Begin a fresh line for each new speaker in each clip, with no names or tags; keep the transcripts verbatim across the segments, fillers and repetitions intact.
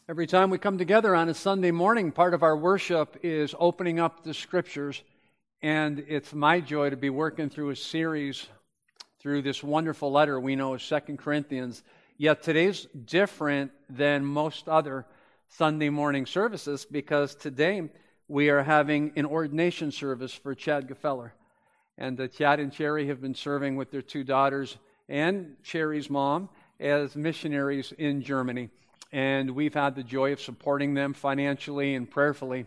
Every time we come together on a Sunday morning, part of our worship is opening up the Scriptures, and it's my joy to be working through a series through this wonderful letter we know as Second Corinthians. Yet today's different than most other Sunday morning services because today we are having an ordination service for Chad Gefeller. And uh, Chad and Cherry have been serving with their two daughters and Cherry's mom as missionaries in Germany. And we've had the joy of supporting them financially and prayerfully.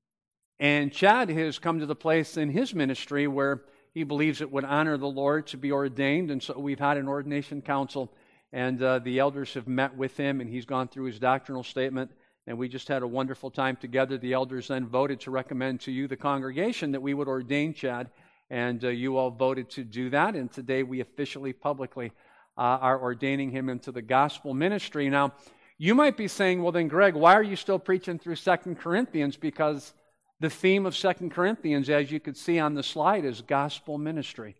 And Chad has come to the place in his ministry where he believes it would honor the Lord to be ordained. And so we've had an ordination council, and uh, the elders have met with him, and he's gone through his doctrinal statement. And we just had a wonderful time together. The elders then voted to recommend to you, the congregation, that we would ordain Chad. And uh, you all voted to do that. And today we officially, publicly uh, are ordaining him into the gospel ministry. Now, you might be saying, well then, Greg, why are you still preaching through Second Corinthians? Because the theme of Second Corinthians, as you could see on the slide, is gospel ministry.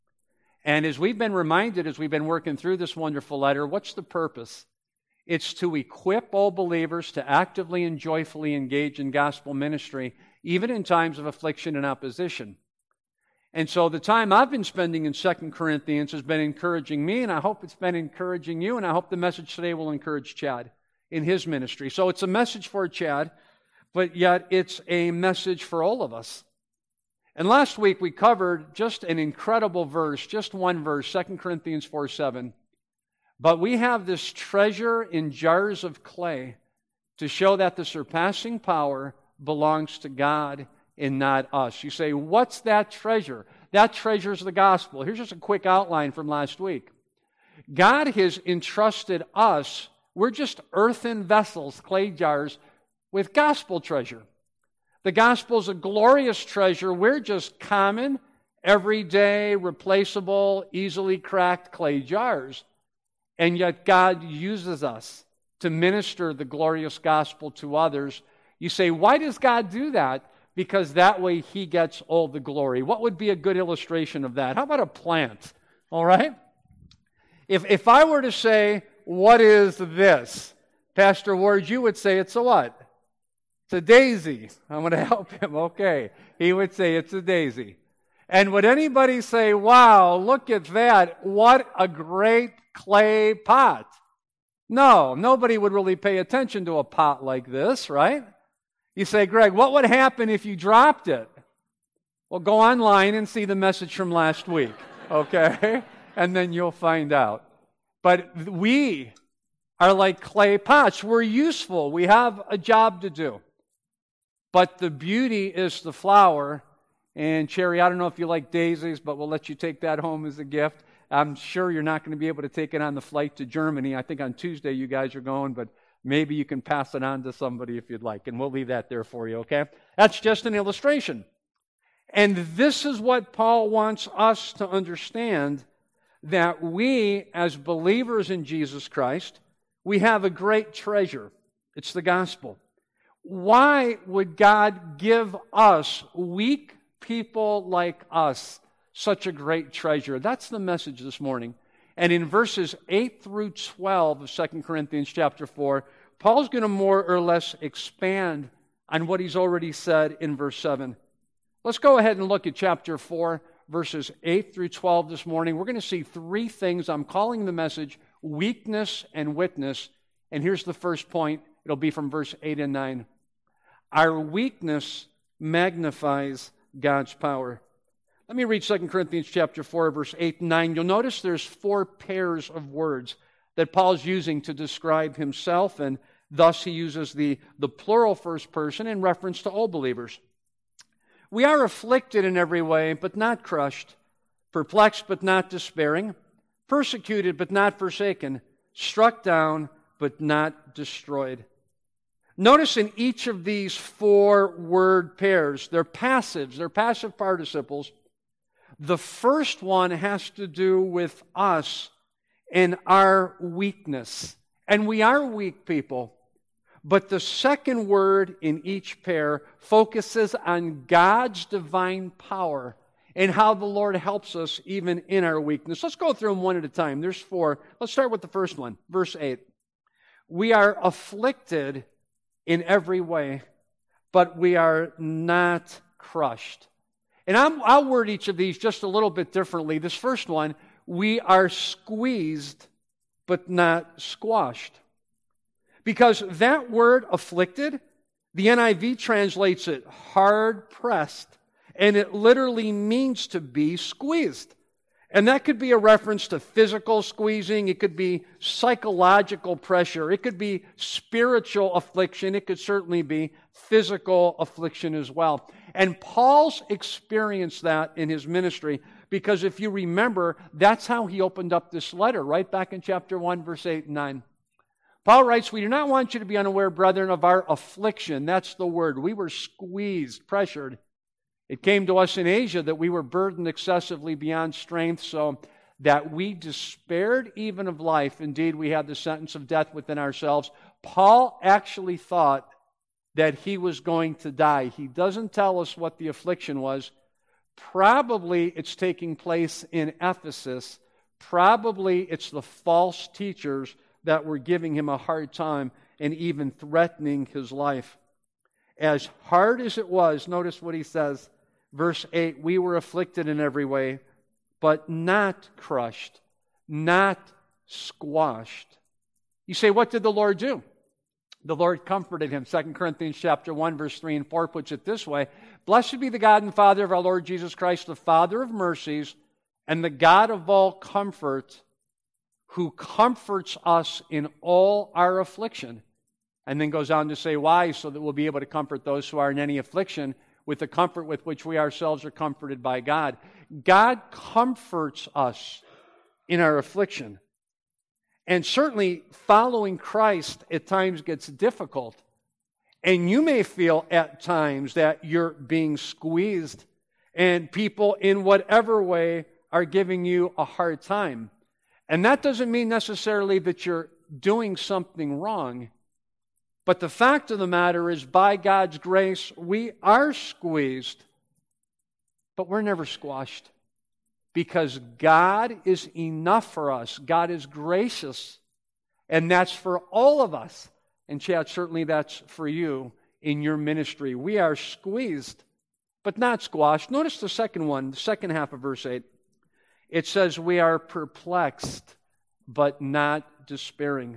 And as we've been reminded, as we've been working through this wonderful letter, what's the purpose? It's to equip all believers to actively and joyfully engage in gospel ministry, even in times of affliction and opposition. And so the time I've been spending in Second Corinthians has been encouraging me, and I hope it's been encouraging you, and I hope the message today will encourage Chad in his ministry. So it's a message for Chad, but yet it's a message for all of us. And last week we covered just an incredible verse, just one verse, Second Corinthians four seven. But we have this treasure in jars of clay to show that the surpassing power belongs to God and not us. You say, what's that treasure? That treasure is the gospel. Here's just a quick outline from last week. God has entrusted us, we're just earthen vessels, clay jars, with gospel treasure. The gospel is a glorious treasure. We're just common, everyday, replaceable, easily cracked clay jars. And yet God uses us to minister the glorious gospel to others. You say, why does God do that? Because that way He gets all the glory. What would be a good illustration of that? How about a plant? All right? If if I were to say, what is this? Pastor Ward, you would say it's a what? It's a daisy. I'm going to help him. Okay. He would say it's a daisy. And would anybody say, wow, look at that. What a great clay pot. No, nobody would really pay attention to a pot like this, right? You say, Greg, what would happen if you dropped it? Well, go online and see the message from last week, okay? And then you'll find out. But we are like clay pots. We're useful. We have a job to do. But the beauty is the flower. And Cherry, I don't know if you like daisies, but we'll let you take that home as a gift. I'm sure you're not going to be able to take it on the flight to Germany. I think on Tuesday you guys are going, but maybe you can pass it on to somebody if you'd like, and we'll leave that there for you, okay? That's just an illustration. And this is what Paul wants us to understand, that we, as believers in Jesus Christ, we have a great treasure. It's the gospel. Why would God give us, weak people like us, such a great treasure? That's the message this morning. And in verses eight through twelve of Second Corinthians chapter four, Paul's going to more or less expand on what he's already said in verse seven. Let's go ahead and look at chapter four, verses eight through twelve this morning. We're going to see three things. I'm calling the message weakness and witness. And here's the first point. It'll be from verse eight and nine. Our weakness magnifies God's power. Let me read Second Corinthians chapter four, verse eight and nine. You'll notice there's four pairs of words that Paul's using to describe himself, and thus he uses the, the plural first person in reference to all believers. We are afflicted in every way, but not crushed, perplexed, but not despairing, persecuted, but not forsaken, struck down, but not destroyed. Notice in each of these four word pairs, they're passives, they're passive participles. The first one has to do with us and our weakness. And we are weak people. But the second word in each pair focuses on God's divine power and how the Lord helps us even in our weakness. Let's go through them one at a time. There's four. Let's start with the first one, verse eight. We are afflicted in every way, but we are not crushed. And I'm, I'll word each of these just a little bit differently. This first one, we are squeezed, but not squashed. Because that word afflicted, the N I V translates it hard pressed, and it literally means to be squeezed. And that could be a reference to physical squeezing, it could be psychological pressure, it could be spiritual affliction, it could certainly be physical affliction as well. And Paul's experienced that in his ministry, because if you remember, that's how he opened up this letter, right back in chapter one, verse eight and nine. Paul writes, "We do not want you to be unaware, brethren, of our affliction." That's the word. We were squeezed, pressured. It came to us in Asia that we were burdened excessively beyond strength, so that we despaired even of life. Indeed, we had the sentence of death within ourselves. Paul actually thought that he was going to die. He doesn't tell us what the affliction was. Probably it's taking place in Ephesus. Probably it's the false teachers that were giving him a hard time and even threatening his life. As hard as it was, notice what he says, verse eight, we were afflicted in every way, but not crushed, not squashed. You say, what did the Lord do? The Lord comforted him. Second Corinthians chapter one, verse three and four puts it this way, "Blessed be the God and Father of our Lord Jesus Christ, the Father of mercies, and the God of all comfort, who comforts us in all our affliction." And then goes on to say why, so that we'll be able to comfort those who are in any affliction with the comfort with which we ourselves are comforted by God. God comforts us in our affliction. And certainly following Christ at times gets difficult. And you may feel at times that you're being squeezed and people in whatever way are giving you a hard time. And that doesn't mean necessarily that you're doing something wrong. But the fact of the matter is, by God's grace, we are squeezed, but we're never squashed. Because God is enough for us. God is gracious. And that's for all of us. And Chad, certainly that's for you in your ministry. We are squeezed, but not squashed. Notice the second one, the second half of verse eight. It says, we are perplexed, but not despairing.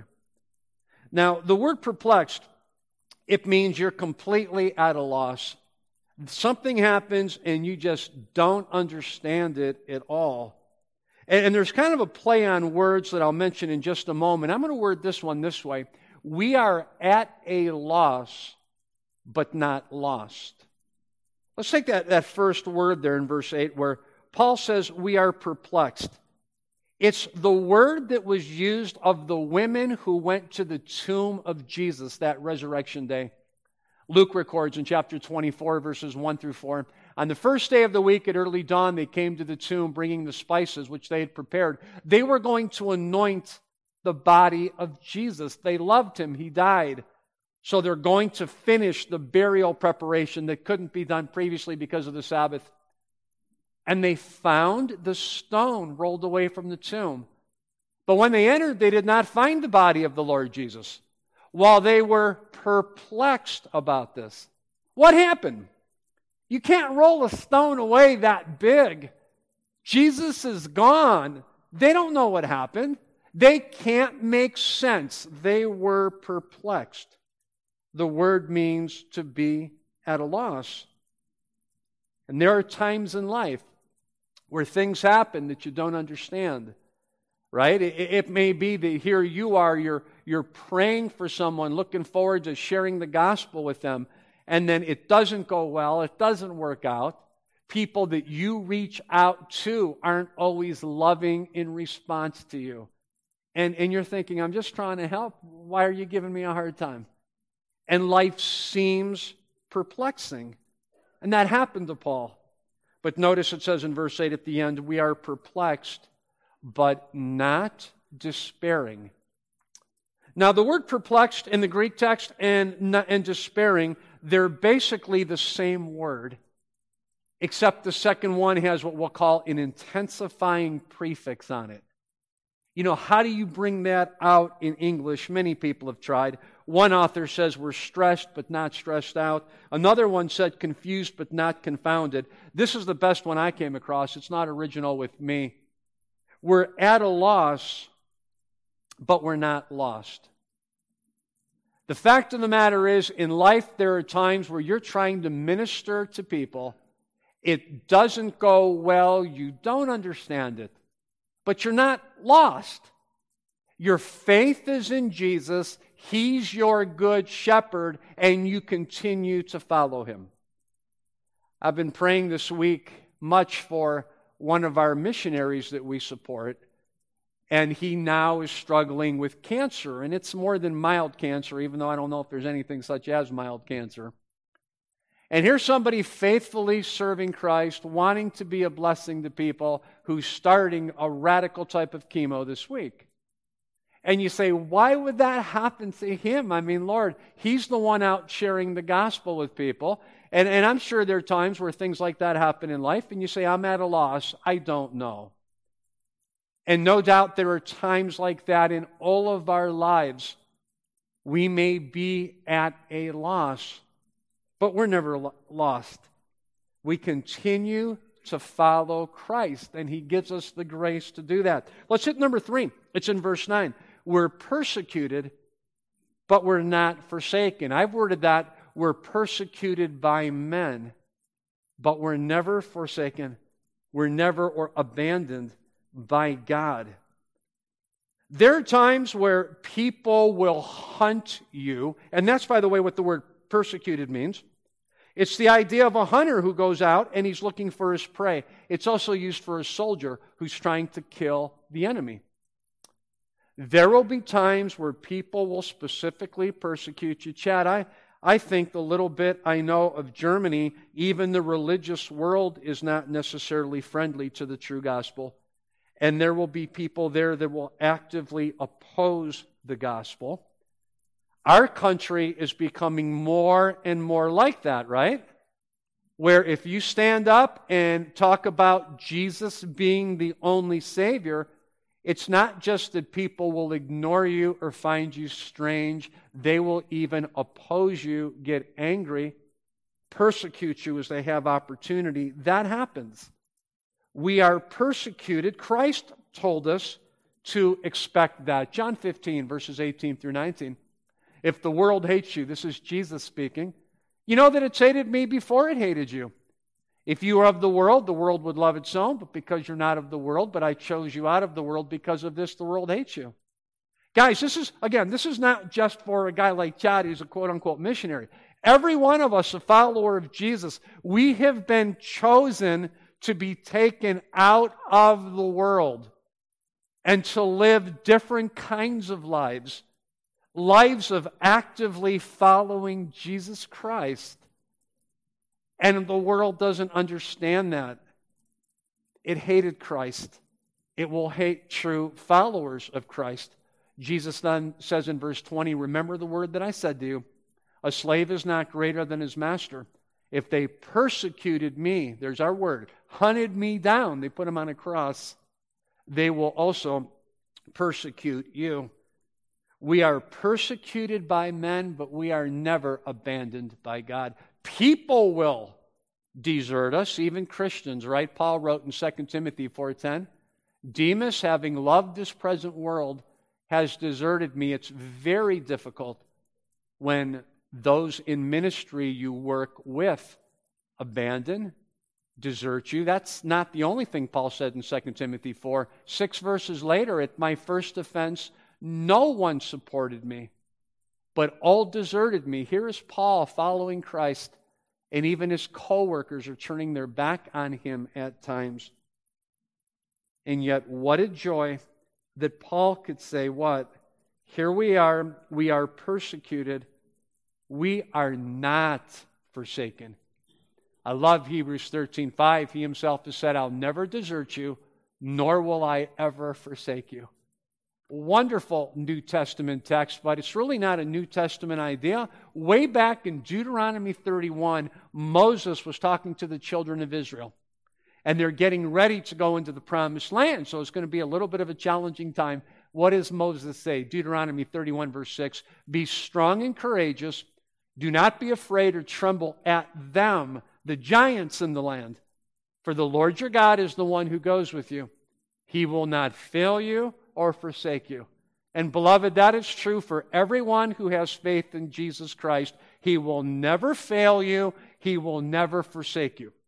Now, the word perplexed, it means you're completely at a loss. Something happens and you just don't understand it at all. And, and there's kind of a play on words that I'll mention in just a moment. I'm going to word this one this way. We are at a loss, but not lost. Let's take that, that first word there in verse eight where Paul says we are perplexed. It's the word that was used of the women who went to the tomb of Jesus that resurrection day. Luke records in chapter twenty-four, verses one through four, on the first day of the week at early dawn, they came to the tomb bringing the spices which they had prepared. They were going to anoint the body of Jesus. They loved him. He died. So they're going to finish the burial preparation that couldn't be done previously because of the Sabbath. And they found the stone rolled away from the tomb. But when they entered, they did not find the body of the Lord Jesus, while they were perplexed about this. What happened? You can't roll a stone away that big. Jesus is gone. They don't know what happened. They can't make sense. They were perplexed. The word means to be at a loss. And there are times in life where things happen that you don't understand, right? It, it may be that here you are, you're, you're praying for someone, looking forward to sharing the gospel with them, and then it doesn't go well, it doesn't work out. People that you reach out to aren't always loving in response to you. And, and you're thinking, I'm just trying to help. Why are you giving me a hard time? And life seems perplexing. And that happened to Paul. But notice it says in verse eight at the end, we are perplexed, but not despairing. Now, the word perplexed in the Greek text and, and despairing, they're basically the same word, except the second one has what we'll call an intensifying prefix on it. You know, how do you bring that out in English? Many people have tried. One author says we're stressed but not stressed out. Another one said confused but not confounded. This is the best one I came across. It's not original with me. We're at a loss, but we're not lost. The fact of the matter is, in life there are times where you're trying to minister to people. It doesn't go well. You don't understand it. But you're not lost. Your faith is in Jesus. He's your good shepherd, and you continue to follow Him. I've been praying this week much for one of our missionaries that we support, and he now is struggling with cancer, and it's more than mild cancer, even though I don't know if there's anything such as mild cancer. And here's somebody faithfully serving Christ, wanting to be a blessing to people, who's starting a radical type of chemo this week. And you say, why would that happen to him? I mean, Lord, he's the one out sharing the gospel with people. And, and I'm sure there are times where things like that happen in life, and you say, I'm at a loss. I don't know. And no doubt there are times like that in all of our lives. We may be at a loss. But we're never lost. We continue to follow Christ, and He gives us the grace to do that. Let's hit number three. It's in verse nine. We're persecuted, but we're not forsaken. I've worded that, we're persecuted by men, but we're never forsaken. We're never or abandoned by God. There are times where people will hunt you, and that's, by the way, what the word persecuted means. It's the idea of a hunter who goes out and he's looking for his prey. It's also used for a soldier who's trying to kill the enemy. There will be times where people will specifically persecute you. Chad, I, I think the little bit I know of Germany, even the religious world is not necessarily friendly to the true gospel. And there will be people there that will actively oppose the gospel. Our country is becoming more and more like that, right? Where if you stand up and talk about Jesus being the only Savior, it's not just that people will ignore you or find you strange. They will even oppose you, get angry, persecute you as they have opportunity. That happens. We are persecuted. Christ told us to expect that. John fifteen, verses eighteen through nineteen. If the world hates you, this is Jesus speaking, you know that it's hated me before it hated you. If you are of the world, the world would love its own, but because you're not of the world, but I chose you out of the world, because of this, the world hates you. Guys, this is, again, this is not just for a guy like Chad who's a quote-unquote missionary. Every one of us, a follower of Jesus, we have been chosen to be taken out of the world and to live different kinds of lives. Lives of actively following Jesus Christ. And the world doesn't understand that. It hated Christ. It will hate true followers of Christ. Jesus then says in verse twenty, remember the word that I said to you, a slave is not greater than his master. If they persecuted me, there's our word, hunted me down, they put him on a cross, they will also persecute you. We are persecuted by men, but we are never abandoned by God. People will desert us, even Christians, right? Paul wrote in Second Timothy four ten, Demas, having loved this present world, has deserted me. It's very difficult when those in ministry you work with abandon, desert you. That's not the only thing Paul said in Second Timothy four. Six verses later, at my first offense, no one supported me, but all deserted me. Here is Paul following Christ, and even his co-workers are turning their back on him at times. And yet, what a joy that Paul could say, what? Here we are, we are persecuted, we are not forsaken. I love Hebrews thirteen five. He himself has said, I'll never desert you, nor will I ever forsake you. Wonderful New Testament text, but it's really not a New Testament idea. Way back in Deuteronomy thirty-one, Moses was talking to the children of Israel. And they're getting ready to go into the promised land. So it's going to be a little bit of a challenging time. What does Moses say? Deuteronomy thirty-one, verse six. Be strong and courageous. Do not be afraid or tremble at them, the giants in the land. For the Lord your God is the one who goes with you. He will not fail you or forsake you. And beloved, that is true for everyone who has faith in Jesus Christ. He will never fail you. He will never forsake you.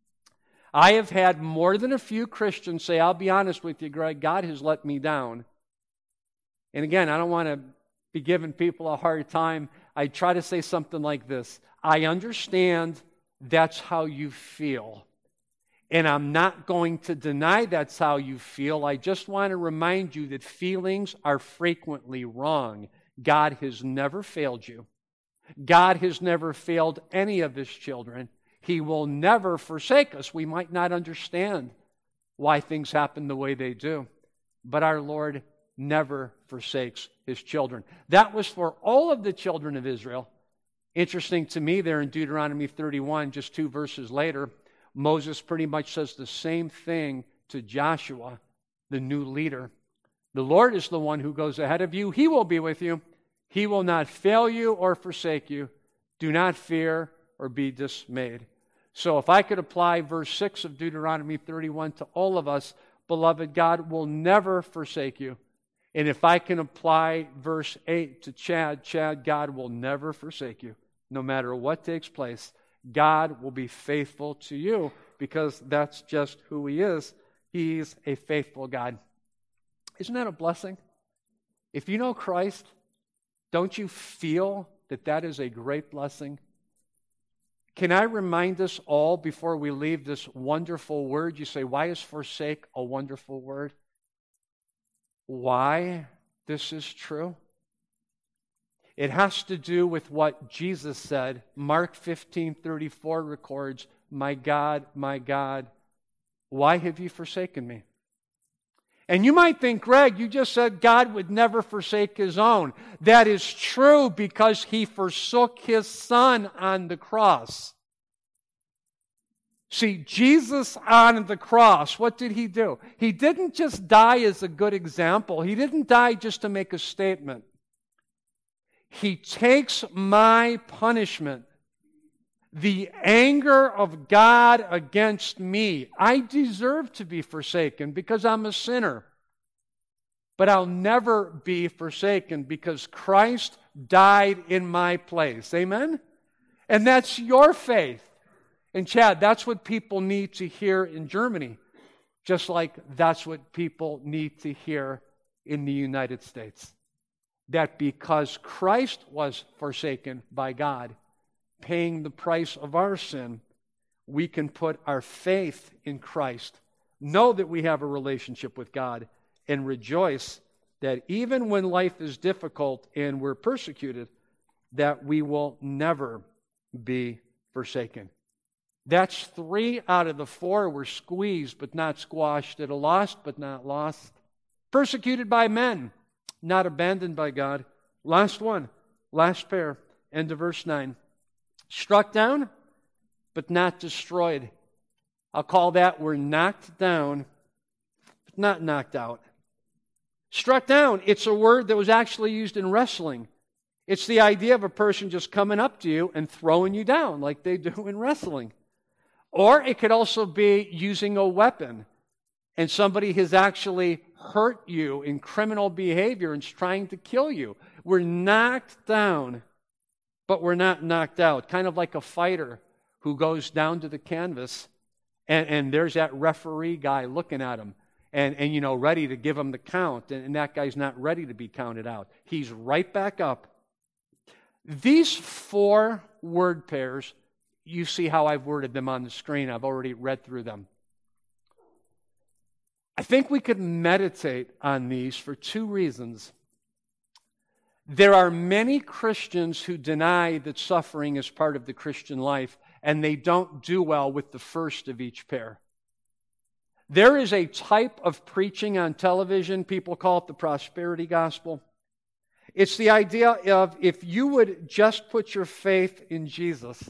I have had more than a few Christians say, I'll be honest with you, Greg, God has let me down. And again, I don't want to be giving people a hard time. I try to say something like this. I understand that's how you feel. And I'm not going to deny that's how you feel. I just want to remind you that feelings are frequently wrong. God has never failed you. God has never failed any of His children. He will never forsake us. We might not understand why things happen the way they do, but our Lord never forsakes His children. That was for all of the children of Israel. Interesting to me there in Deuteronomy thirty-one, just two verses later, Moses pretty much says the same thing to Joshua, the new leader. The Lord is the one who goes ahead of you. He will be with you. He will not fail you or forsake you. Do not fear or be dismayed. So if I could apply verse six of Deuteronomy thirty-one to all of us, beloved, God will never forsake you. And if I can apply verse eight to Chad, Chad, God will never forsake you. No matter what takes place, God will be faithful to you because that's just who He is. He's a faithful God. Isn't that a blessing? If you know Christ, don't you feel that that is a great blessing? Can I remind us all before we leave this wonderful word? You say, why is forsake a wonderful word? Why this is true? It has to do with what Jesus said. Mark fifteen thirty-four records, my God, my God, why have you forsaken me? And you might think, Greg, you just said God would never forsake His own. That is true because He forsook His Son on the cross. See, Jesus on the cross, what did He do? He didn't just die as a good example. He didn't die just to make a statement. He takes my punishment, the anger of God against me. I deserve to be forsaken because I'm a sinner. But I'll never be forsaken because Christ died in my place. Amen? And that's your faith. And Chad, that's what people need to hear in Germany, just like that's what people need to hear in the United States. That because Christ was forsaken by God, paying the price of our sin, we can put our faith in Christ, know that we have a relationship with God, and rejoice that even when life is difficult and we're persecuted, that we will never be forsaken. That's three out of the four. We're squeezed but not squashed, at a loss but not lost. Persecuted by men, not abandoned by God. Last one, last pair, end of verse nine. Struck down, but not destroyed. I'll call that we're knocked down, but not knocked out. Struck down, it's a word that was actually used in wrestling. It's the idea of a person just coming up to you and throwing you down like they do in wrestling. Or it could also be using a weapon, and somebody has actually hurt you in criminal behavior and is trying to kill you. We're knocked down, but we're not knocked out. Kind of like a fighter who goes down to the canvas, and, and there's that referee guy looking at him, and, and you know, ready to give him the count, and, and that guy's not ready to be counted out. He's right back up. These four word pairs, you see how I've worded them on the screen. I've already read through them. I think we could meditate on these for two reasons. There are many Christians who deny that suffering is part of the Christian life, and they don't do well with the first of each pair. There is a type of preaching on television, people call it the prosperity gospel. It's the idea of if you would just put your faith in Jesus,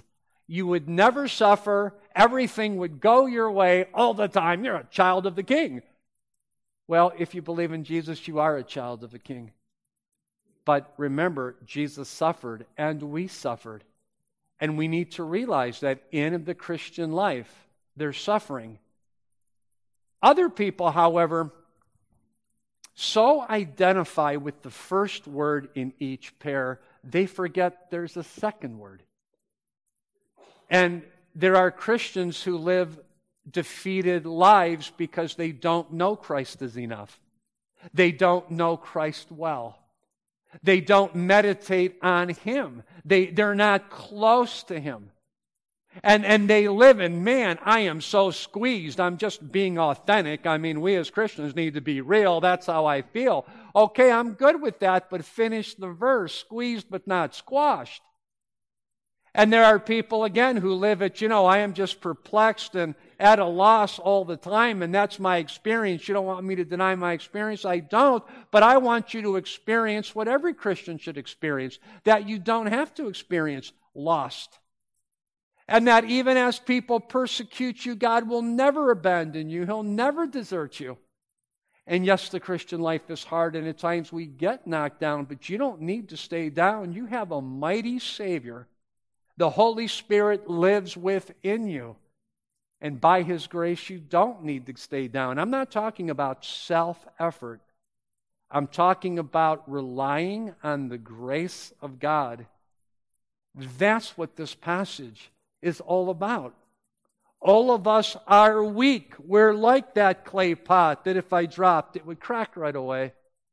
You would never suffer. Everything would go your way all the time. You're a child of the King. Well, if you believe in Jesus, you are a child of the King. But remember, Jesus suffered and we suffered. And we need to realize that in the Christian life, there's suffering. Other people, however, so identify with the first word in each pair, they forget there's a second word. And there are Christians who live defeated lives because they don't know Christ as enough. They don't know Christ well. They don't meditate on Him. They, they're not close to Him. And, and they live in, man, I am so squeezed. I'm just being authentic. I mean, we as Christians need to be real. That's how I feel. Okay, I'm good with that, but finish the verse. Squeezed but not squashed. And there are people, again, who live at, you know, I am just perplexed and at a loss all the time, and that's my experience. You don't want me to deny my experience? I don't, but I want you to experience what every Christian should experience, that you don't have to experience lost. And that even as people persecute you, God will never abandon you. He'll never desert you. And yes, the Christian life is hard, and at times we get knocked down, but you don't need to stay down. You have a mighty Savior. The Holy Spirit lives within you. And by His grace, you don't need to stay down. I'm not talking about self-effort. I'm talking about relying on the grace of God. That's what this passage is all about. All of us are weak. We're like that clay pot that if I dropped, it would crack right away.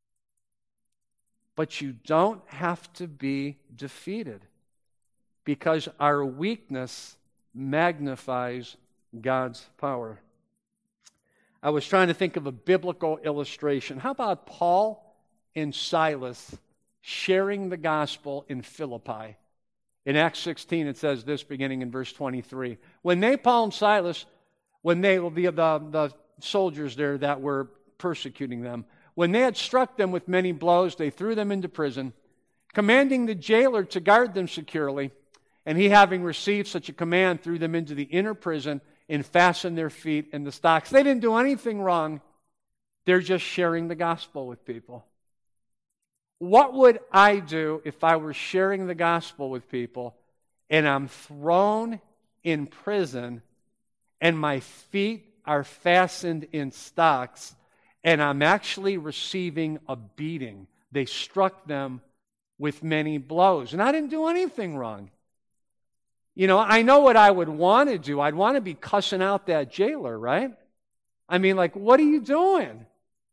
But you don't have to be defeated, because our weakness magnifies God's power. I was trying to think of a biblical illustration. How about Paul and Silas sharing the gospel in Philippi? In Acts sixteen, it says this, beginning in verse twenty-three. When they, Paul and Silas, when they, the, the, the soldiers there that were persecuting them, when they had struck them with many blows, they threw them into prison, commanding the jailer to guard them securely. And he, having received such a command, threw them into the inner prison and fastened their feet in the stocks. They didn't do anything wrong. They're just sharing the gospel with people. What would I do if I were sharing the gospel with people and I'm thrown in prison and my feet are fastened in stocks and I'm actually receiving a beating? They struck them with many blows, and I didn't do anything wrong. You know, I know what I would want to do. I'd want to be cussing out that jailer, right? I mean, like, what are you doing?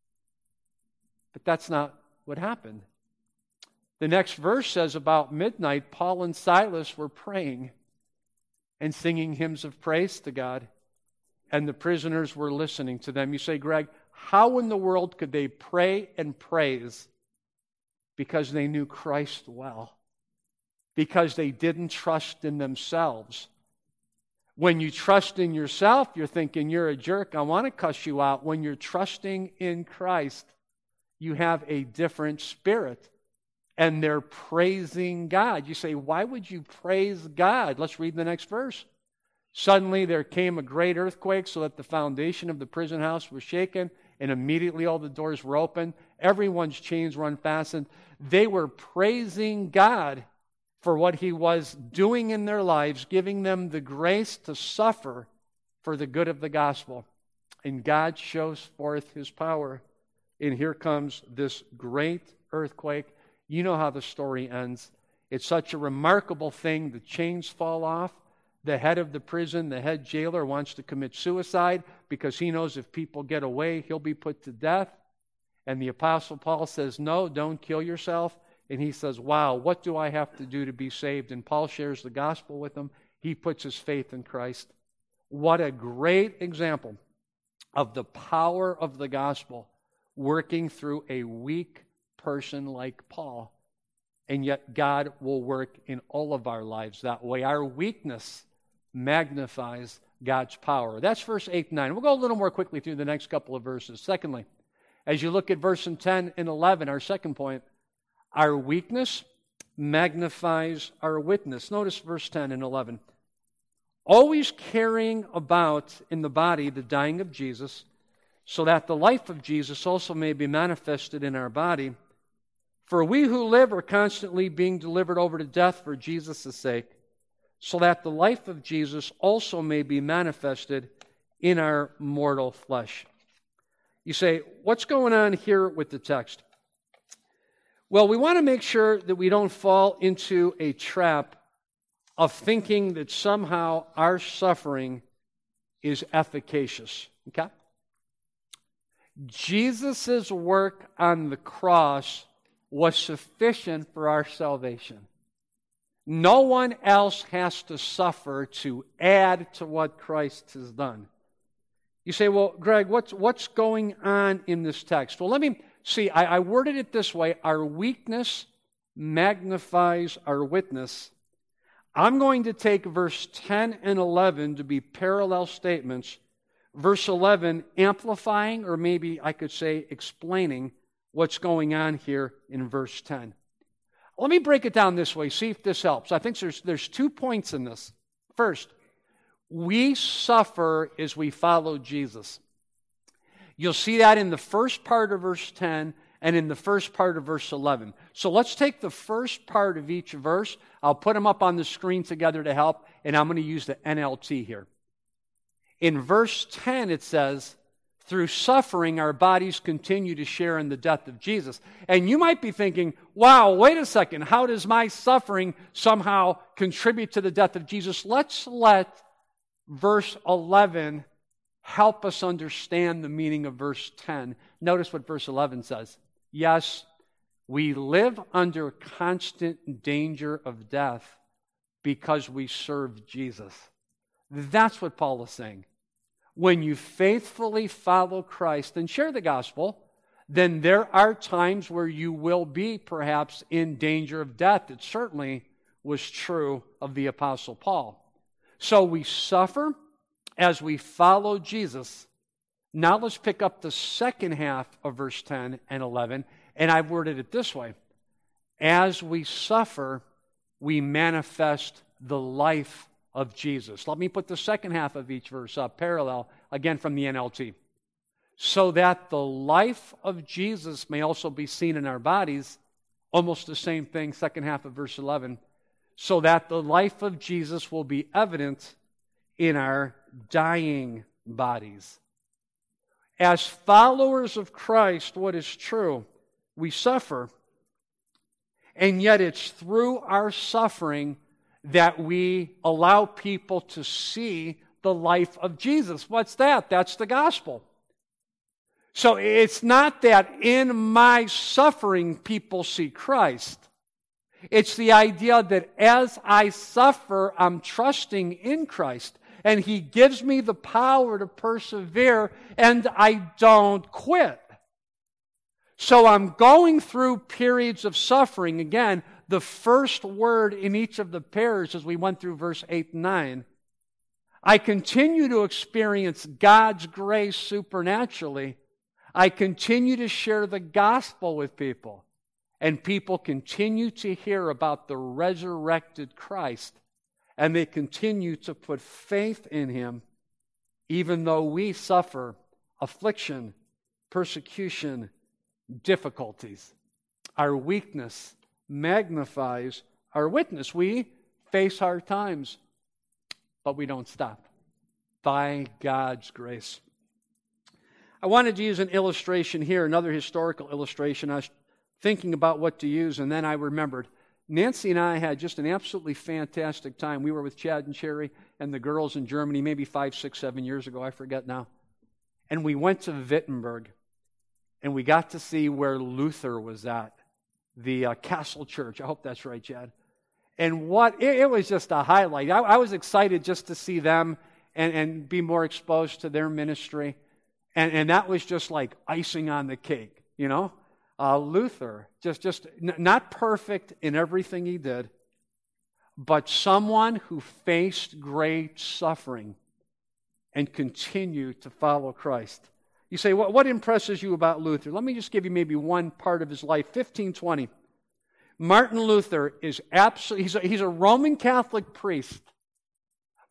But that's not what happened. The next verse says about midnight, Paul and Silas were praying and singing hymns of praise to God, and the prisoners were listening to them. You say, Greg, how in the world could they pray and praise? Because they knew Christ well. Because they didn't trust in themselves. When you trust in yourself, you're thinking you're a jerk. I want to cuss you out. When you're trusting in Christ, you have a different spirit. And they're praising God. You say, why would you praise God? Let's read the next verse. Suddenly there came a great earthquake, so that the foundation of the prison house was shaken, and immediately all the doors were open. Everyone's chains were unfastened. They were praising God for what He was doing in their lives, giving them the grace to suffer for the good of the gospel. And God shows forth His power. And here comes this great earthquake. You know how the story ends. It's such a remarkable thing. The chains fall off. The head of the prison, the head jailer, wants to commit suicide because he knows if people get away, he'll be put to death. And the Apostle Paul says, no, don't kill yourself. And he says, wow, what do I have to do to be saved? And Paul shares the gospel with him. He puts his faith in Christ. What a great example of the power of the gospel working through a weak person like Paul. And yet God will work in all of our lives that way. Our weakness magnifies God's power. That's verse eight and nine. We'll go a little more quickly through the next couple of verses. Secondly, as you look at verse ten and eleven, our second point, our weakness magnifies our witness. Notice verse ten and eleven. always carrying about in the body the dying of Jesus, so that the life of Jesus also may be manifested in our body. For we who live are constantly being delivered over to death for Jesus' sake, so that the life of Jesus also may be manifested in our mortal flesh. You say, what's going on here with the text? Well, we want to make sure that we don't fall into a trap of thinking that somehow our suffering is efficacious. Okay? Jesus' work on the cross was sufficient for our salvation. No one else has to suffer to add to what Christ has done. You say, well, Greg, what's, what's going on in this text? Well, let me see. I, I worded it this way. Our weakness magnifies our witness. I'm going to take verse ten and eleven to be parallel statements. Verse eleven amplifying, or maybe I could say explaining, what's going on here in verse ten. Let me break it down this way, see if this helps. I think there's, there's two points in this. First, we suffer as we follow Jesus. You'll see that in the first part of verse ten and in the first part of verse eleven. So let's take the first part of each verse. I'll put them up on the screen together to help, and I'm going to use the N L T here. In verse ten it says, through suffering our bodies continue to share in the death of Jesus. And you might be thinking, wow, wait a second, how does my suffering somehow contribute to the death of Jesus? Let's let verse eleven help us understand the meaning of verse ten. Notice what verse eleven says. Yes, we live under constant danger of death because we serve Jesus. That's what Paul is saying. When you faithfully follow Christ and share the gospel, then there are times where you will be perhaps in danger of death. It certainly was true of the Apostle Paul. So we suffer as we follow Jesus. Now let's pick up the second half of verse ten and eleven, and I've worded it this way. As we suffer, we manifest the life of Jesus. Let me put the second half of each verse up, parallel, again from the N L T. So that the life of Jesus may also be seen in our bodies, almost the same thing, second half of verse eleven, so that the life of Jesus will be evident in our dying bodies. As followers of Christ, what is true? We suffer, and yet it's through our suffering that we allow people to see the life of Jesus. What's that? That's the gospel. So it's not that in my suffering people see Christ. It's the idea that as I suffer, I'm trusting in Christ. And He gives me the power to persevere, and I don't quit. So I'm going through periods of suffering. Again, the first word in each of the pairs as we went through verse eight and nine. I continue to experience God's grace supernaturally. I continue to share the gospel with people. And people continue to hear about the resurrected Christ. And they continue to put faith in Him, even though we suffer affliction, persecution, difficulties. Our weakness magnifies our witness. We face hard times, but we don't stop. By God's grace. I wanted to use an illustration here, another historical illustration. I was thinking about what to use, and then I remembered. Nancy and I had just an absolutely fantastic time. We were with Chad and Sherry and the girls in Germany maybe five, six, seven years ago. I forget now. And we went to Wittenberg, and we got to see where Luther was at, the uh, Castle Church. I hope that's right, Chad. And what, it, it was just a highlight. I, I was excited just to see them and, and be more exposed to their ministry. And, and that was just like icing on the cake, you know? Uh, Luther, just, just n- not perfect in everything he did, but someone who faced great suffering and continued to follow Christ. You say, what, what impresses you about Luther? Let me just give you maybe one part of his life, fifteen twenty. Martin Luther is absolutely, he's a, he's a Roman Catholic priest,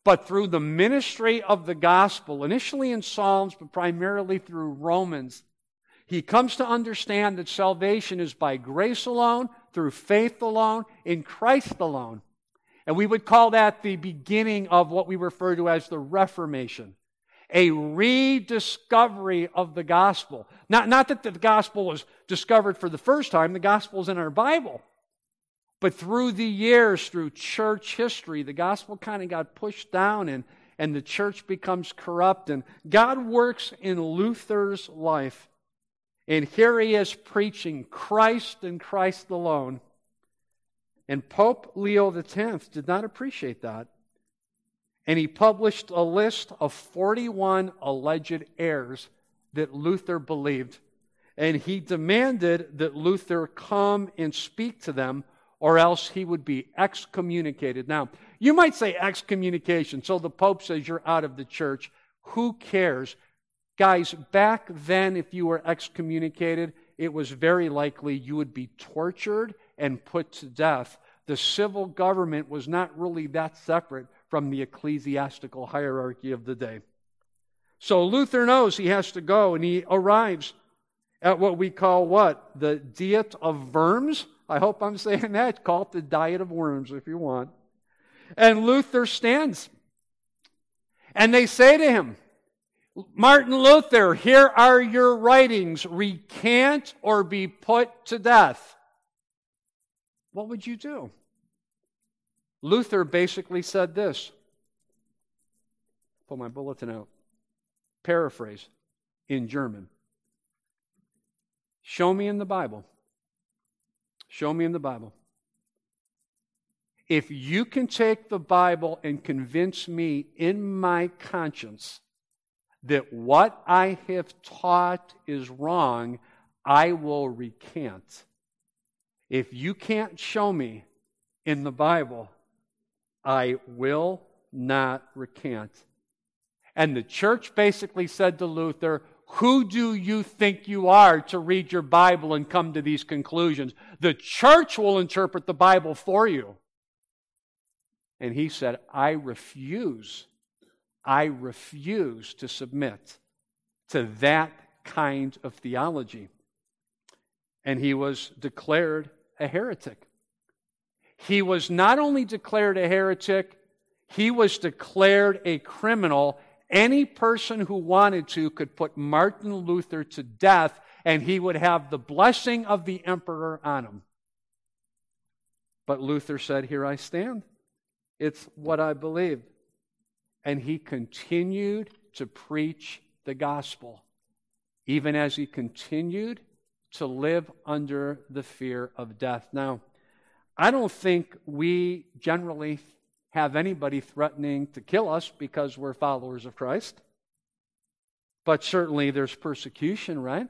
but through the ministry of the gospel, initially in Psalms, but primarily through Romans, he comes to understand that salvation is by grace alone, through faith alone, in Christ alone. And we would call that the beginning of what we refer to as the Reformation, a rediscovery of the gospel. Not, not that the gospel was discovered for the first time, the gospel is in our Bible. But through the years, through church history, the gospel kind of got pushed down and, and the church becomes corrupt. And God works in Luther's life. And here he is preaching Christ and Christ alone. And Pope Leo the tenth did not appreciate that. And he published a list of forty-one alleged errors that Luther believed. And he demanded that Luther come and speak to them, or else he would be excommunicated. Now, you might say excommunication, so the Pope says you're out of the church. Who cares? Guys, back then, if you were excommunicated, it was very likely you would be tortured and put to death. The civil government was not really that separate from the ecclesiastical hierarchy of the day. So Luther knows he has to go, and he arrives at what we call what? The Diet of Worms? I hope I'm saying that. Call it the Diet of Worms if you want. And Luther stands. And they say to him, Martin Luther, here are your writings. Recant or be put to death. What would you do? Luther basically said this. Pull my bulletin out. Paraphrase in German. Show me in the Bible. Show me in the Bible. If you can take the Bible and convince me in my conscience that what I have taught is wrong, I will recant. If you can't show me in the Bible, I will not recant. And the church basically said to Luther, who do you think you are to read your Bible and come to these conclusions? The church will interpret the Bible for you. And he said, I refuse, I refuse to submit to that kind of theology. And he was declared a heretic. He was not only declared a heretic, he was declared a criminal. Any person who wanted to could put Martin Luther to death, and he would have the blessing of the emperor on him. But Luther said, here I stand. It's what I believe. And he continued to preach the gospel, even as he continued to live under the fear of death. Now, I don't think we generally have anybody threatening to kill us because we're followers of Christ. But certainly there's persecution, right?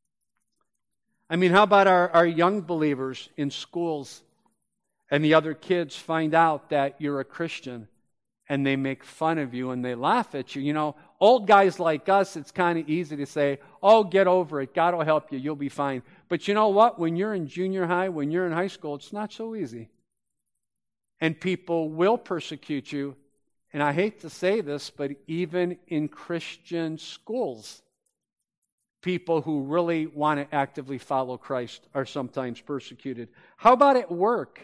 I mean, how about our, our young believers in schools and the other kids find out that you're a Christian and they make fun of you and they laugh at you? You know, old guys like us, it's kind of easy to say, oh, get over it. God will help you. You'll be fine. But you know what? When you're in junior high, when you're in high school, it's not so easy. And people will persecute you. And I hate to say this, but even in Christian schools, people who really want to actively follow Christ are sometimes persecuted. How about at work?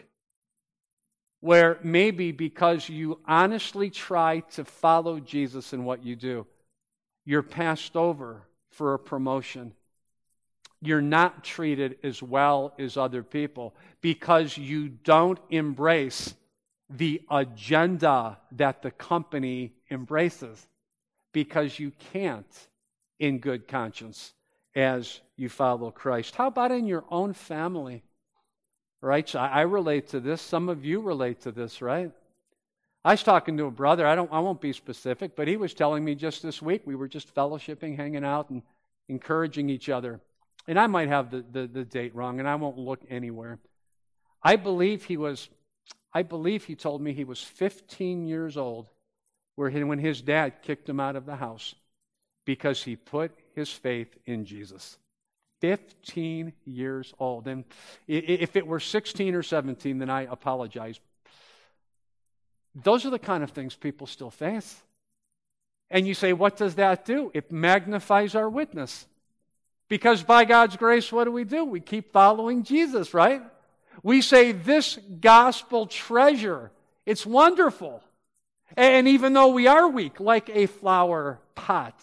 Where maybe because you honestly try to follow Jesus in what you do, you're passed over for a promotion. You're not treated as well as other people because you don't embrace the agenda that the company embraces, because you can't in good conscience as you follow Christ. How about in your own family? Right? So I relate to this. Some of you relate to this, right? I was talking to a brother. I don't I won't be specific, but he was telling me just this week, we were just fellowshipping, hanging out, and encouraging each other. And I might have the, the, the date wrong, and I won't look anywhere. I believe he was I believe he told me he was fifteen years old where he, when his dad kicked him out of the house because he put his faith in Jesus. fifteen years old. And if it were sixteen or seventeen, then I apologize. Those are the kind of things people still face. And you say, what does that do? It magnifies our witness. Because by God's grace, what do we do? We keep following Jesus, right? We say, this gospel treasure, it's wonderful. And even though we are weak, like a flower pot,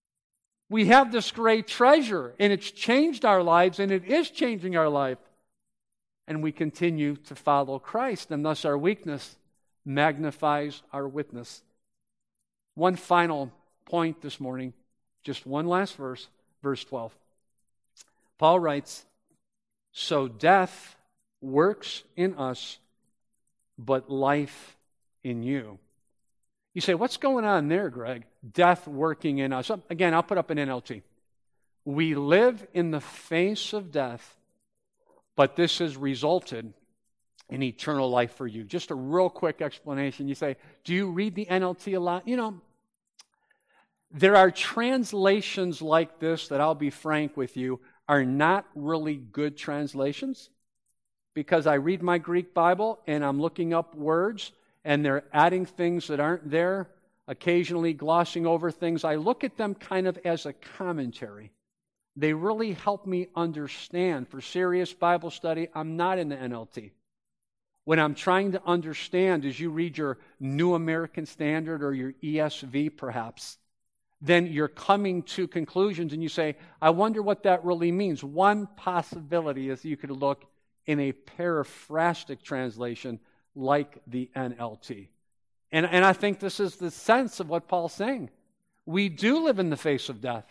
we have this great treasure, and it's changed our lives, and it is changing our life. And we continue to follow Christ, and thus our weakness magnifies our witness. One final point this morning, just one last verse, verse twelve. Paul writes, so death works in us, but life in you. You say, what's going on there, Greg? Death working in us. Again, I'll put up an N L T. We live in the face of death, but this has resulted in eternal life for you. Just a real quick explanation. You say, do you read the N L T a lot? You know, there are translations like this that, I'll be frank with you, are not really good translations, because I read my Greek Bible and I'm looking up words and they're adding things that aren't there, occasionally glossing over things. I look at them kind of as a commentary. They really help me understand. For serious Bible study, I'm not in the N L T. When I'm trying to understand, as you read your New American Standard or your E S V perhaps, then you're coming to conclusions and you say, I wonder what that really means. One possibility is you could look in a paraphrastic translation like the N L T. And, and I think this is the sense of what Paul's saying. We do live in the face of death.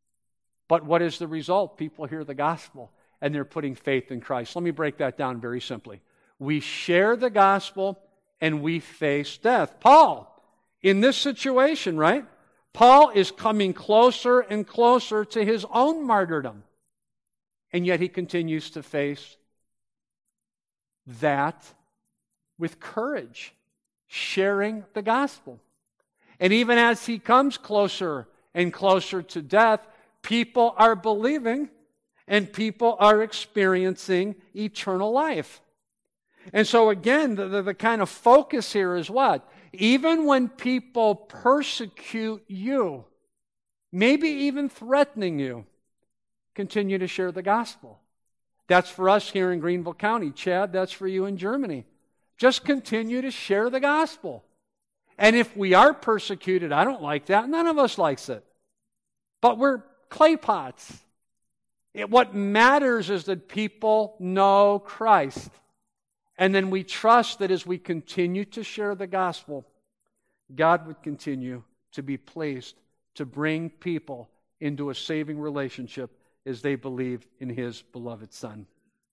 But what is the result? People hear the gospel and they're putting faith in Christ. Let me break that down very simply. We share the gospel and we face death. Paul, in this situation, right? Paul is coming closer and closer to his own martyrdom. And yet he continues to face that with courage, sharing the gospel. And even as he comes closer and closer to death, people are believing and people are experiencing eternal life. And so again, the, the, the kind of focus here is what? Even when people persecute you, maybe even threatening you, continue to share the gospel. That's for us here in Greenville County. Chad, that's for you in Germany. Just continue to share the gospel. And if we are persecuted, I don't like that. None of us likes it. But we're clay pots. It, what matters is that people know Christ. And then we trust that as we continue to share the gospel, God would continue to be pleased to bring people into a saving relationship as they believe in His beloved Son.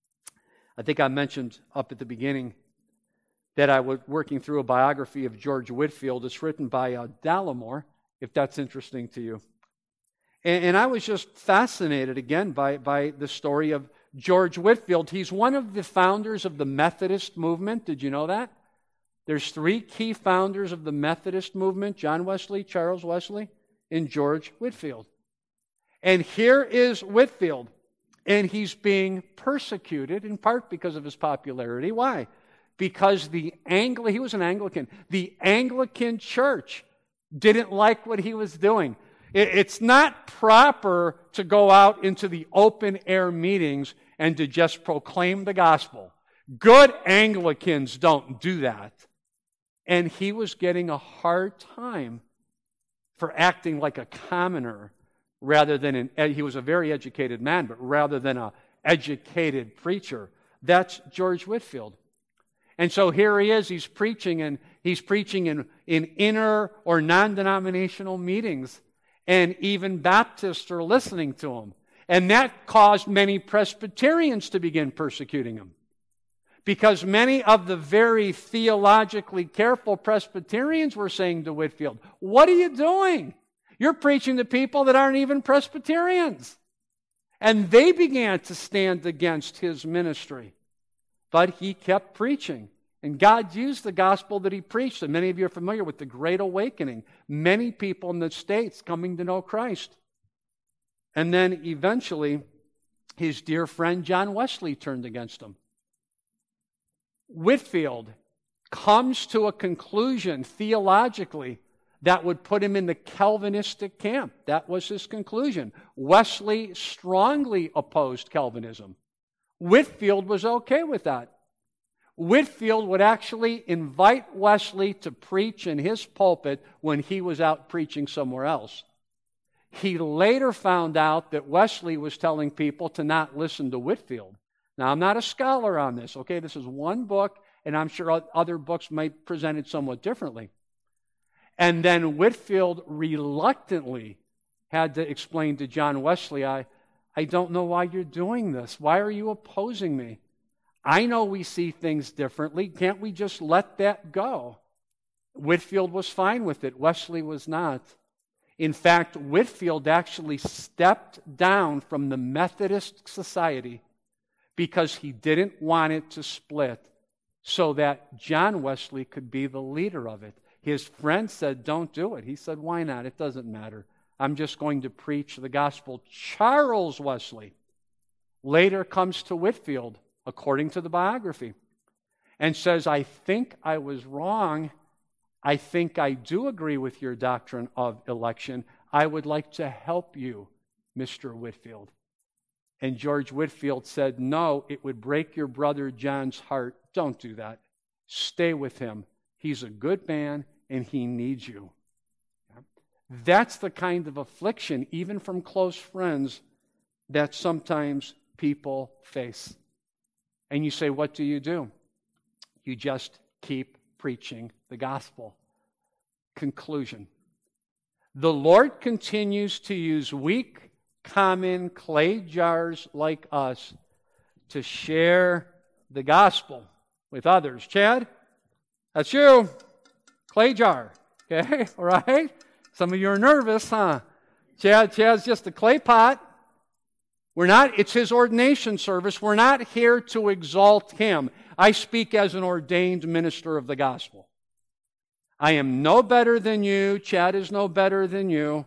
I think I mentioned up at the beginning that I was working through a biography of George Whitefield. It's written by uh, Dallimore, if that's interesting to you. And, and I was just fascinated again by, by the story of George Whitefield. He's one of the founders of the Methodist movement. Did you know that? There's three key founders of the Methodist movement: John Wesley, Charles Wesley, and George Whitefield. And here is Whitefield, and he's being persecuted in part because of his popularity. Why? Because the Angli- he was an Anglican. The Anglican Church didn't like what he was doing. It's not proper to go out into the open air meetings and to just proclaim the gospel. Good Anglicans don't do that. And he was getting a hard time for acting like a commoner rather than an, he was a very educated man, but rather than an educated preacher. That's George Whitefield. And so here he is, he's preaching, and he's preaching in, in inner or non-denominational meetings. And even Baptists are listening to him. And that caused many Presbyterians to begin persecuting him. Because many of the very theologically careful Presbyterians were saying to Whitefield, what are you doing? You're preaching to people that aren't even Presbyterians. And they began to stand against his ministry. But he kept preaching. And God used the gospel that he preached. And many of you are familiar with the Great Awakening. Many people in the States coming to know Christ. And then eventually, his dear friend John Wesley turned against him. Whitefield comes to a conclusion theologically that would put him in the Calvinistic camp. That was his conclusion. Wesley strongly opposed Calvinism. Whitefield was okay with that. Whitefield would actually invite Wesley to preach in his pulpit when he was out preaching somewhere else. He later found out that Wesley was telling people to not listen to Whitefield. Now, I'm not a scholar on this, okay? This is one book, and I'm sure other books might present it somewhat differently. And then Whitefield reluctantly had to explain to John Wesley, I, I don't know why you're doing this. Why are you opposing me? I know we see things differently. Can't we just let that go? Whitefield was fine with it. Wesley was not. In fact, Whitefield actually stepped down from the Methodist Society because he didn't want it to split so that John Wesley could be the leader of it. His friend said, don't do it. He said, why not? It doesn't matter. I'm just going to preach the gospel. Charles Wesley later comes to Whitefield, according to the biography, and says, I think I was wrong. I think I do agree with your doctrine of election. I would like to help you, Mister Whitefield. And George Whitefield said, no, it would break your brother John's heart. Don't do that. Stay with him. He's a good man, and he needs you. That's the kind of affliction, even from close friends, that sometimes people face. And you say, what do you do? You just keep preaching the gospel. Conclusion. The Lord continues to use weak, common clay jars like us to share the gospel with others. Chad, that's you. Clay jar. Okay, all right? Some of you are nervous, huh? Chad, Chad's just a clay pot. We're not, it's his ordination service. We're not here to exalt him. I speak as an ordained minister of the gospel. I am no better than you. Chad is no better than you.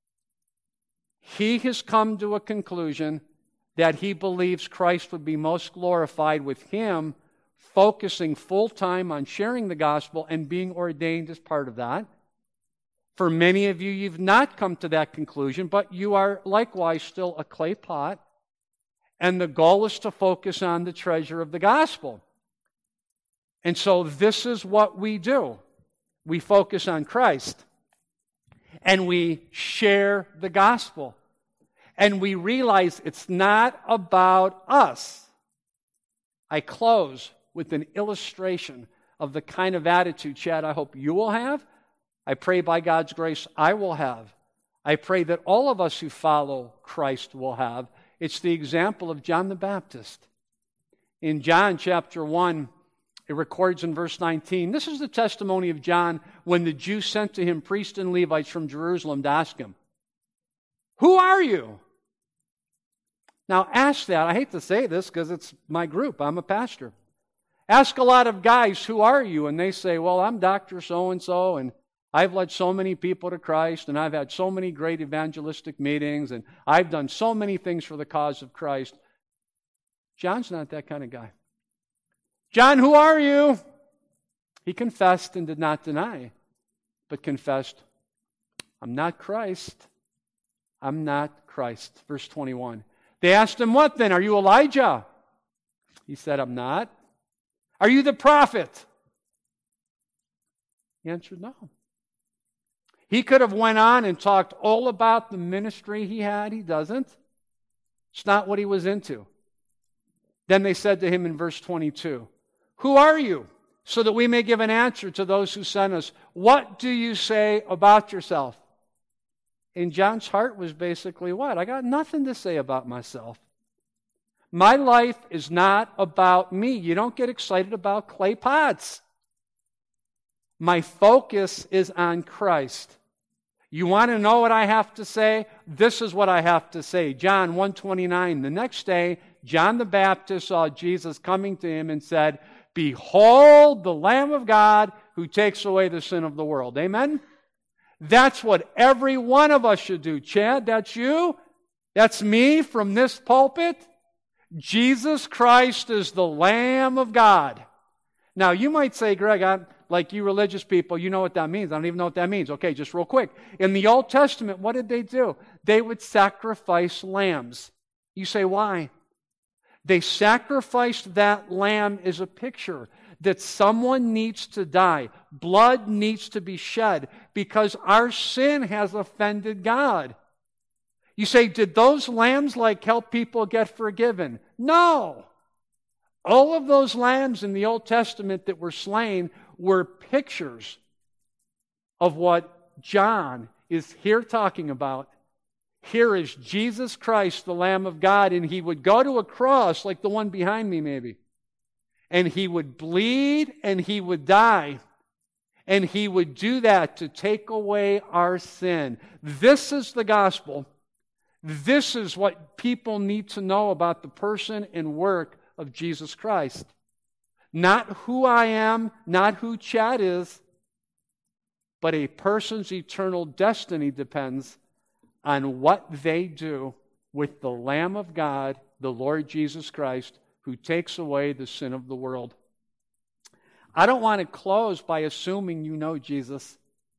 He has come to a conclusion that he believes Christ would be most glorified with him focusing full-time on sharing the gospel and being ordained as part of that. For many of you, you've not come to that conclusion, but you are likewise still a clay pot, and the goal is to focus on the treasure of the gospel. And so this is what we do. We focus on Christ, and we share the gospel, and we realize it's not about us. I close with an illustration of the kind of attitude, Chad, I hope you will have. I pray by God's grace I will have. I pray that all of us who follow Christ will have. It's the example of John the Baptist. In John chapter one, it records in verse nineteen, this is the testimony of John when the Jews sent to him priests and Levites from Jerusalem to ask him, who are you? Now ask that. I hate to say this because it's my group. I'm a pastor. Ask a lot of guys, who are you? And they say, well, I'm Doctor So-and-so, and I've led so many people to Christ, and I've had so many great evangelistic meetings, and I've done so many things for the cause of Christ. John's not that kind of guy. John, who are you? He confessed and did not deny, but confessed, I'm not Christ. I'm not Christ. Verse twenty-one. They asked him, what then? Are you Elijah? He said, I'm not. Are you the prophet? He answered, no. He could have went on and talked all about the ministry he had. He doesn't. It's not what he was into. Then they said to him in verse twenty-two, who are you? So that we may give an answer to those who sent us. What do you say about yourself? And John's heart was basically what? I got nothing to say about myself. My life is not about me. You don't get excited about clay pots. My focus is on Christ. You want to know what I have to say? This is what I have to say. John one twenty-nine. The next day, John the Baptist saw Jesus coming to him and said, behold the Lamb of God who takes away the sin of the world. Amen? That's what every one of us should do. Chad, that's you? That's me from this pulpit? Jesus Christ is the Lamb of God. Now, you might say, Greg, I'm, like you religious people, you know what that means. I don't even know what that means. Okay, just real quick. In the Old Testament, what did they do? They would sacrifice lambs. You say, why? They sacrificed that lamb as a picture that someone needs to die. Blood needs to be shed because our sin has offended God. You say, did those lambs like help people get forgiven? No. All of those lambs in the Old Testament that were slain were pictures of what John is here talking about. Here is Jesus Christ, the Lamb of God, and He would go to a cross like the one behind me maybe. And He would bleed and He would die. And He would do that to take away our sin. This is the gospel. This is what people need to know about the person and work of Jesus Christ. Not who I am, not who Chad is, but a person's eternal destiny depends on what they do with the Lamb of God, the Lord Jesus Christ, who takes away the sin of the world. I don't want to close by assuming you know Jesus.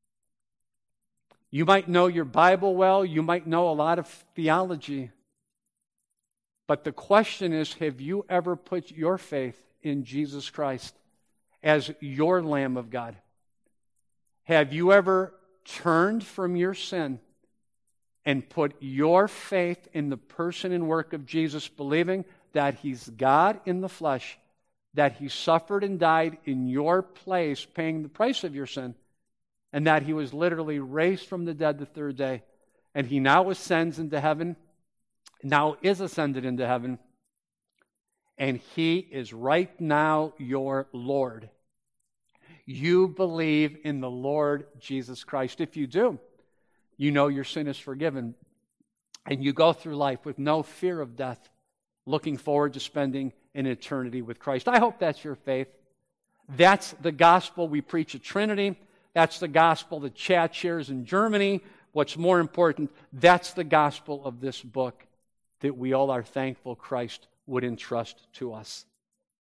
You might know your Bible well, you might know a lot of theology, but the question is, have you ever put your faith in Jesus Christ as your Lamb of God? Have you ever turned from your sin and put your faith in the person and work of Jesus, believing that He's God in the flesh, that He suffered and died in your place, paying the price of your sin, and that He was literally raised from the dead the third day, and He now ascends into heaven, now is ascended into heaven, and He is right now your Lord. You believe in the Lord Jesus Christ. If you do, you know your sin is forgiven, and you go through life with no fear of death, looking forward to spending an eternity with Christ. I hope that's your faith. That's the gospel we preach at Trinity. That's the gospel that Chad shares in Germany. What's more important, that's the gospel of this book that we all are thankful Christ would entrust to us.